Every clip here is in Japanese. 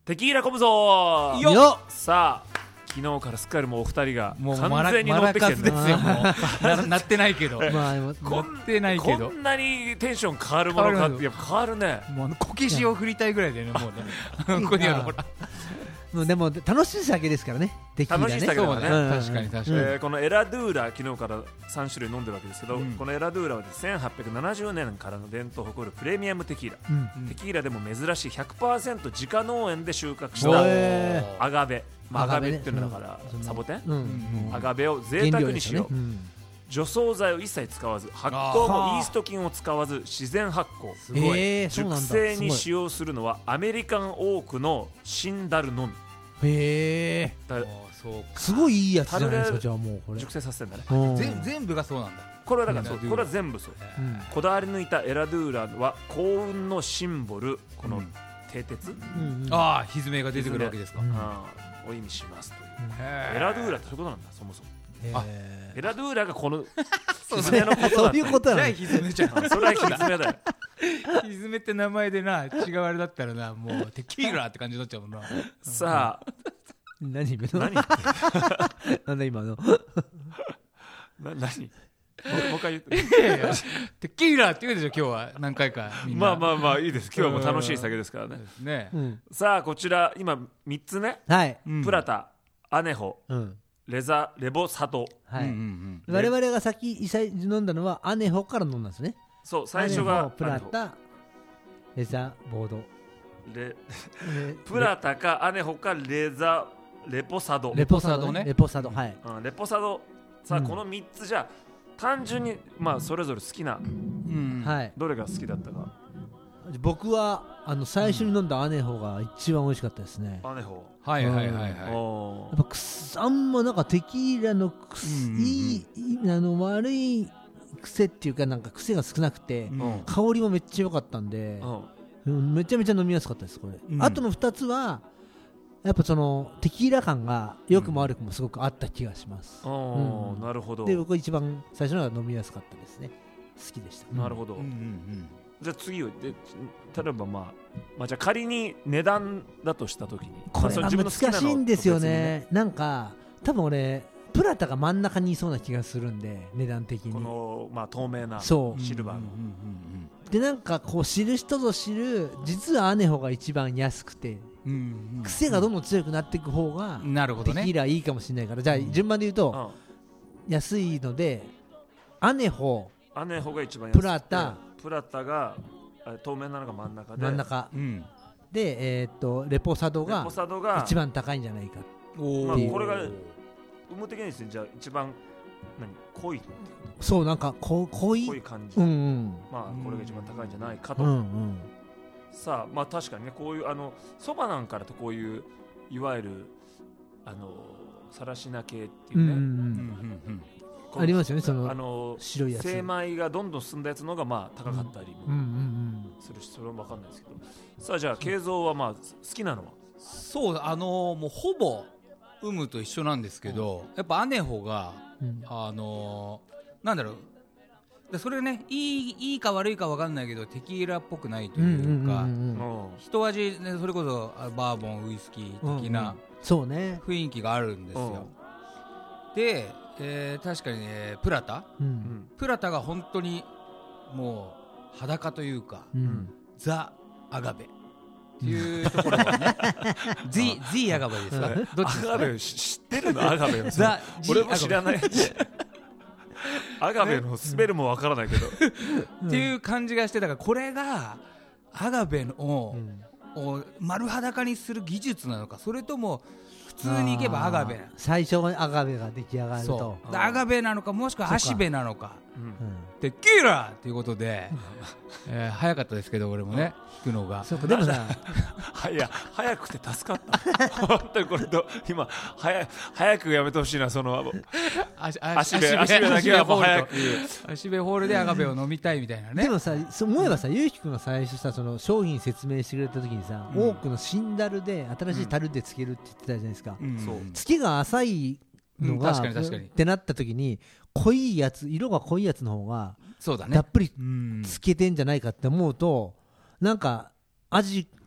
テキーラ込むぞーよっ。 さあ昨日からすっかりもうお二人がもう完全に乗ってきてるマラカスですよもうなってないけどまあ乗ってないけどこんなにテンション変わるものかってやっぱ変わるね。 もうこけしを振りたいぐらいだよねもうねここにあるほらもうでも楽しい酒ですからね、テキーラね。 楽しい酒だからねそうだね、 うん確かに確かに、 このエラドゥーラ昨日から3種類飲んでるわけですけど、 うんこのエラドゥーラは1870年からの伝統を誇るプレミアムテキーラ、 うんテキーラでも珍しい 100% 自家農園で収穫しおたーアガベ、アガベねっていうのだからうんサボテン、 うんアガベを贅沢に使用、除草剤を一切使わず発酵もイースト菌を使わず自然発酵、 すごい、 熟そうなんだ。 成に使用するのはアメリカンオークのシンダルのみへえ、 だあーそうかすごいいいやつじゃないですか。 樽でじゃあもうこれ熟成させてんだね。 全部がそうなんだ、 これはだからそう、 エラドゥーラこれは全部そう。 うんこだわり抜いたエラドゥーラは幸運のシンボル、この蹄鉄、 うんうんああ歪めが出てくるわけですか、 うんを意味しますという。 へーエラドゥーラってそういうことなんだ、そもそも。 へエラドゥーラがこのそうひずめのことそうなんだ。 いうことなの。 じゃあ歪めちゃうそれはひずめだよ。 歪めって名前でな違うあれだったらなもうテキーラって感じになっちゃうもんなさあ、 何今の？ 何なんだ今の？ 何もう一回言って。 いやいやテキーラって言うでしょ今日は何回かみんなまあまあまあいいです。今日はもう楽しい酒ですからね。 ねうんさあこちら今3つね、 はい。 うんプラタ、アネホ、 うんレボサト。 はい。 うんうん我々が先飲んだのはアネホから飲んだんですね。 そう最初アネがホプラタ、レザボード、 レプラタかアネホかレポサド。 レポサドねレポサド、はい。 レポサド。さあうんこの3つじゃ単純にまあそれぞれ好きなうんはい。 どれが好きだったか。 僕は最初に飲んだアネホが一番美味しかったですね。 アネホ。 はいはいはいはいおやっぱあんまなんかテキーラのうんいい悪い癖っていうかなんか癖が少なくて、 うん香りもめっちゃ良かったんで、めちゃめちゃ飲みやすかったですこれ、 うんあとの2つはやっぱそのテキーラ感が良くも悪くもすごくあった気がします、 おうんなるほど。 で僕一番最初のが飲みやすかったですね。好きでした、 なるほどうんうんうんじゃあ次をで例えばまあじゃあ仮に値段だとしたときにこれが難しいんですよね。なんか多分俺プラタが真ん中にいそうな気がするんで値段的にこのまあ透明なそうシルバーのでなんかこう知る人ぞ知る実はアネホが一番安くてうんうんうん癖がどんどん強くなっていく方がなるほどねテキーラいいかもしれないからじゃあ順番で言うと安いのでアネホアネホが一番安くてプラタが透明なのが真ん中で真ん中うんでレポサドレがポサドが一番高いんじゃないか。 おまあっていうこれが有無的にですねじゃあ一番濃いそうなんか濃い濃い感じうんうんまあこれが一番高いんじゃないかとうんうんさあまあ確かにねこういうそばなんかだとこういういわゆるさらしな系っていうね、 うんうんうんうんこのありますよねその白いやつ精米がどんどん進んだやつのがまあ高かったりうんうもんするしそれは分かんないですけどさあじゃあ慶三はまあ好きなのはそうもうほぼ有無と一緒なんですけどやっぱアネホがうんなんだろうでそれねいいか悪いか分かんないけどテキーラっぽくないとうんうんいうかうん一味ねそれこそバーボンウイスキー的なそうね雰囲気があるんですよで確かにねプラタうんプラタが本当にもう裸というかうんザ・アガベっていうところがねザ・アガベですかどっちですかねアガベ知ってるのアガベのザ・俺も知らないアガベのスペルもわからないけどっていう感じがしてだからこれがアガベのうん丸裸にする技術なのかそれとも普通にいけばアガベなのか最初はアガベが出来上がるとそうアガベなのかもしくはアシベなのかうんテキーラということで早かったですけど俺もね聞くのがそうかでもさ早くて助かった本当にこれ今早くやめてほしいなその足部だけはもう早く足部ホールでアガベを飲みたいみたいなねでもさそう思えばさゆうきくんが最初さその商品説明してくれた時にさ多くのシンダルで新しい樽でつけるって言ってたじゃないですかそう月が浅いのが確かに確かにってなった時に濃いやつ色が濃いやつの方がそうだねたっぷりうんつけてんじゃないかって思うとなんか味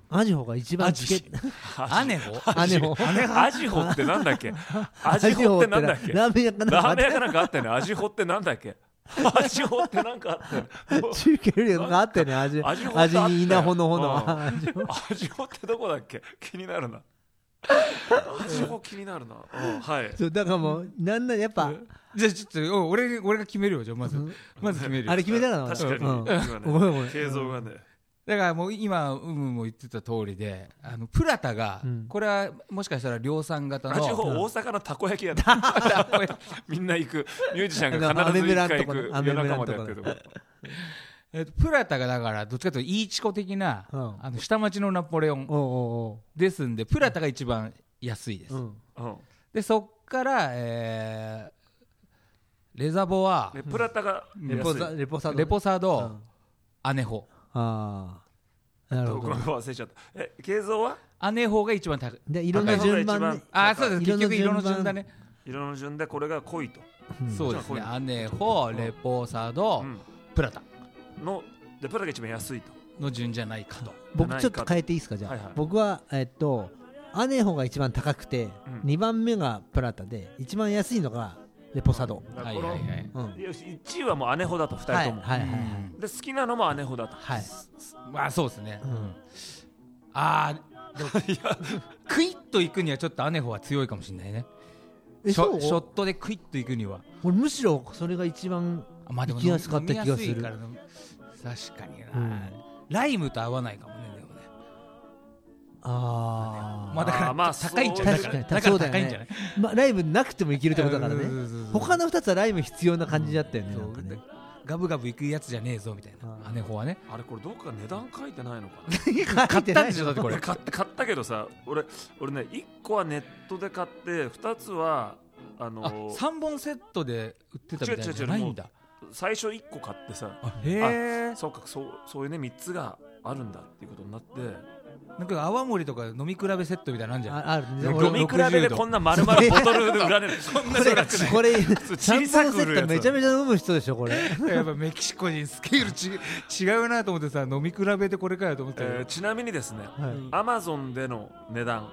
アジホが一番つけアネホアネホアジホってなんだっけアジホってなんだっけラーメン屋かラーメン屋かなんかあったよね。アジホってなんだっけアジホってなんかあったよね。 中継力があったよね。味に稲穂の炎アジホってどこだっけ気になるな。アジホ気になるな。はい。 そうだからもうなんだやっぱじゃあちょっと俺が決めるよ。じゃあまず決めるよ。 あれ決めたら確かにごめん形像がね。 だからもう今も言ってた通りでプラタがこれはもしかしたら量産型のアジホ大阪のたこ焼きやな。みんな行くミュージシャンが必ず一回行く夜中までやってるとこ。 プラタがだからどっちかというとイーチコ的な下町のナポレオンですんでプラタが一番安いです。でそっからレザボはプラタがレポサドアネホ。 ああ、なるほど。 忘れちゃった。形像はアネホが一番高い。 で色の順番ね。 そうです。結局色の順だね。 色の順でこれが濃いと。 そうですね。アネホ、レポサド、プラタのでプラタが一番安いとの順じゃないかと。 僕ちょっと変えていいですか。じゃあ僕はアネホが一番高くて2番目がプラタで一番安いのがレポサド。 1位はもうアネホだと2人とも。で好きなのもアネホだと。 まあそうですね。クイッといくにはちょっとアネホは強いかもしれないね。ショットでクイッといくには。 俺むしろそれが一番行きやすかった気がする。 確かにな。ライムと合わないかもね。まあだから高いんじゃないだから高いんじゃない。 ライブなくてもいけるってことだからね。他の2つはライブ必要な感じだったよね。 ガブガブいくやつじゃねえぞみたいな。アネホはね。 あれこれどっか値段書いてないのかな。買ったんでしょだってこれ。 買ったけどさ、俺ね1個はネットで買って2つは 3本セットで売ってたみたいなじゃないんだ。 最初1個買ってさ、そうかそういうね3つがあるんだっていうことになって。 なんか泡盛とか飲み比べセットみたいなのあるんじゃん。 飲み比べでこんな丸々ボトルで売られる。こんなでかくない。 これ小さく売るやつめちゃめちゃ飲む人でしょこれ。 やっぱメキシコ人スケール違うなと思ってさ、飲み比べてこれかよと思って。 ちなみにですね、アマゾンでの値段、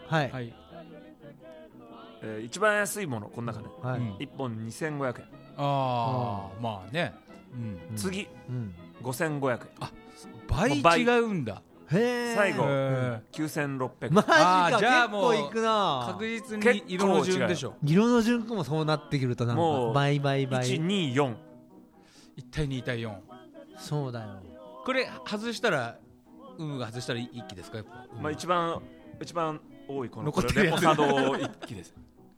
一番安いものこの中で1本2500円。 まあね。 次5500円。 倍違うんだ。 最後9600円。 マジか。じゃあもう確実に色の順でしょ。 色の順もそうなってくるとなんか倍 124 1対2対4。 そうだよ。 これ外したらが外したら一気ですか。やっぱ一番多いこのレポサド一気です。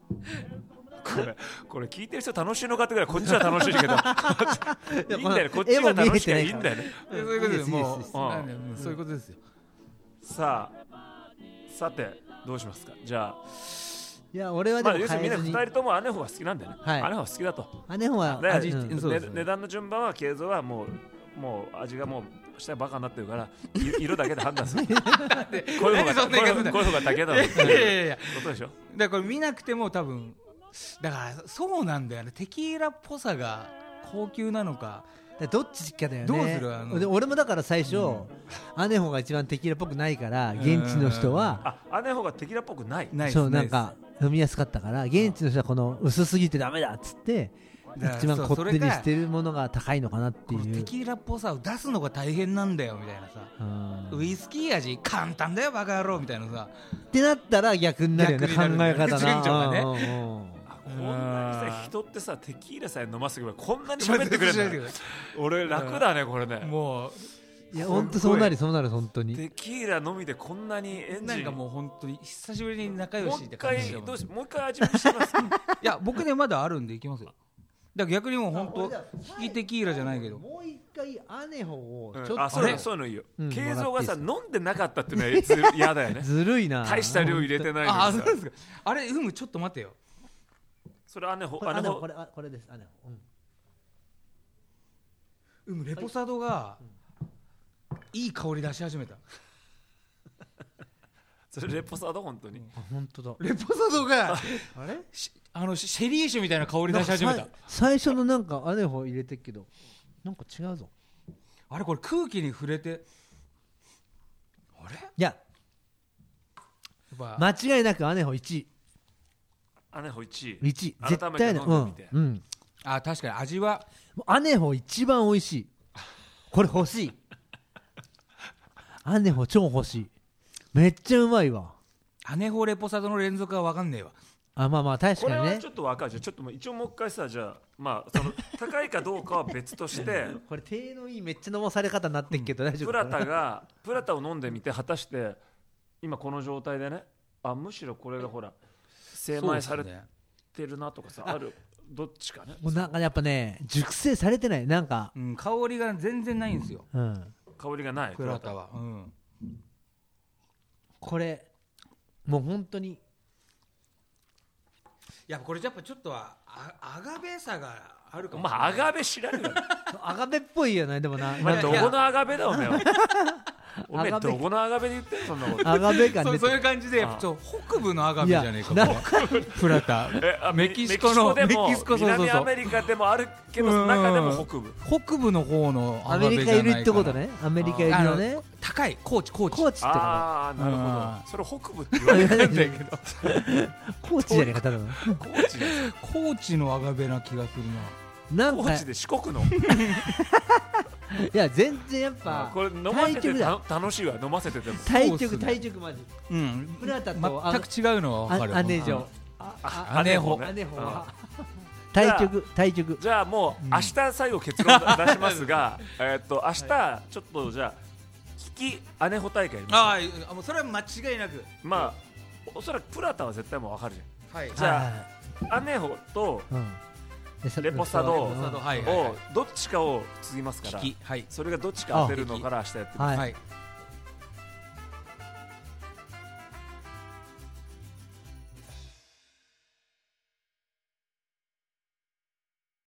これ聞いてる人楽しいのかってぐらいこっちは楽しいけどいいんだよね。こっちが楽しいからいいんだよね。 そういうことです。もうそういうことですよ。 さてどうしますか。じゃあいや俺はでも要するにみんな2人ともアネホが好きなんだよね。アネホが好きだと。 アネホは味値段の順番は形像はもう味がもう下はバカになってるから色だけで判断する。こういう方が竹だろっていうことでしょ。 だからこれ見なくても多分だからそうなんだよね。テキーラっぽさが高級なのかどっちかだよね。 どうする俺もだから最初、アネホが一番テキーラっぽくないから現地の人はアネホがテキーラっぽくないそうなんか飲みやすかったから現地の人はこの薄すぎてダメだっつって一番こってりしてるものが高いのかなっていう。 テキーラっぽさを出すのが大変なんだよみたいなさ。ウイスキー味簡単だよバカ野郎みたいなさってなったら逆になるよね。考え方な。 こんなにさ人ってさテキーラさえ飲ませてくればこんなに喋ってくれるの。俺楽だねこれね。 もういや本当そうなる本当に。 テキーラ飲みでこんなにエンジンなんかもう本当に久しぶりに仲良しって感じ。もう一回味見してますか。 いや僕ねまだあるんでいきますよ。だから逆にもう本当引きテキーラじゃないけどもう一回アネホをちょっとそういうのいいよ。形像がさ飲んでなかったっていうのは嫌だよね。 ずるいな。 大した量入れてないのにさ。 そうですか。あれちょっと待ってよ。 それアネホこれです。アネホ。 レポサドがいい香り出し始めた。 それレポサド本当に。 本当だ。 レポサドがあれシェリー酒みたいな香り出し始めた。 最初のなんかアネホ入れてるけどなんか違うぞ。 あれこれ空気に触れてあれ。 いや間違いなくアネホ1位。 アネホ1 位絶対ね。 あ、確かに味はアネホ一番美味しい。これ欲しい。アネホ超欲しい。めっちゃうまいわ。 アネホレポサドの連続は分かんねえわ。 あ、まあまあ確かにね。 これはちょっと分かるじゃん。ちょっと一応もう一回さ、じゃあまあその高いかどうかは別としてこれ手のいいめっちゃ飲まされ方になってんけど大丈夫。 プラタを飲んでみて、果たして今この状態でね、あ、むしろこれがほら精米されてるなとかさ、ある、どっちかね。 もうなんかやっぱね、熟成されてない、なんか、 香りが全然ないんですよ。 香りがないプラタは。 これもう本当に、 いや、これやっぱちょっとはアガベさがあるかも。 まあアガベ知らんよ。 アガベっぽいよね。でもな、 どこのアガベだおめえ。おめえどこのアガベで言ってんそんなこと。 アガベ感でそういう感じで、北部のアガベじゃねえかも。プラタ。メキシコでも南アメリカでもあるけど、中でも北部の方のアメリカいるってことね。アメリカいるよね。 高い高知ってこと。 ああ、なるほど。それ北部って言われてるんだけど。 高知じゃねえか、ただの。 高知のアガベな気がするな。 高知で四国の。 いや全然やっぱこれ飲ませて楽しいわ。飲ませてても対局マジ。プラタと全く違うのは分かる。 アネ城、 アネホは対局。 じゃあもう明日最後結論出しますが、明日ちょっとじゃあ利きアネホ大会やります。 ああ、もうそれは間違いなく。 まあおそらくプラタは絶対もう分かるじゃん。 はい。 じゃあアネホとレポサドをどっちかを継ぎますから、それがどっちか当てるのから明日やってみます。